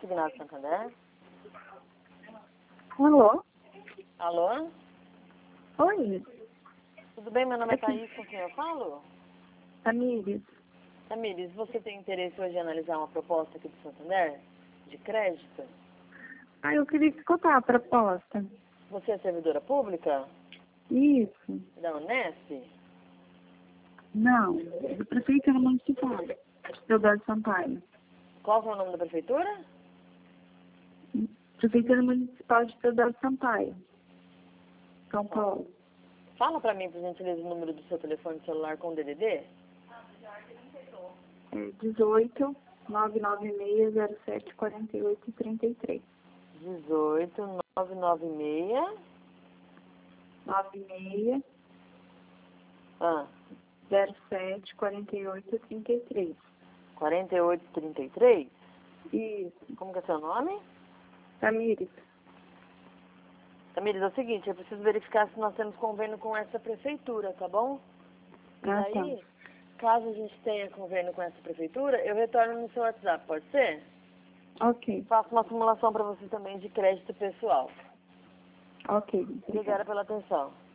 Consignado Santander. Alô? Alô? Oi, Tudo bem? Meu nome é Thaís, com quem eu falo? Tamires. Tamires, você tem interesse hoje em analisar uma proposta aqui do Santander? De crédito? Eu queria escutar a proposta. Você é servidora pública? Isso. Da Unesp? Não, do Prefeitura Municipal, Teodoro Sampaio. Qual que é o nome da prefeitura? Prefeitura Municipal de Teodoro Sampaio, São Paulo. Fala pra mim, por gentileza, o número do seu telefone celular com DDD? É 18 996 07 48 33. 18 996 96 ah, 07 48 33. 4833? Isso. Como que é seu nome? Tamires. Tamires, é o seguinte, eu preciso verificar se nós temos convênio com essa prefeitura, tá bom? E Ah, daí, tá. caso a gente tenha convênio com essa prefeitura, eu retorno no seu WhatsApp, pode ser? Ok. Faço uma simulação para você também de crédito pessoal. Ok. Obrigada. Obrigada pela atenção.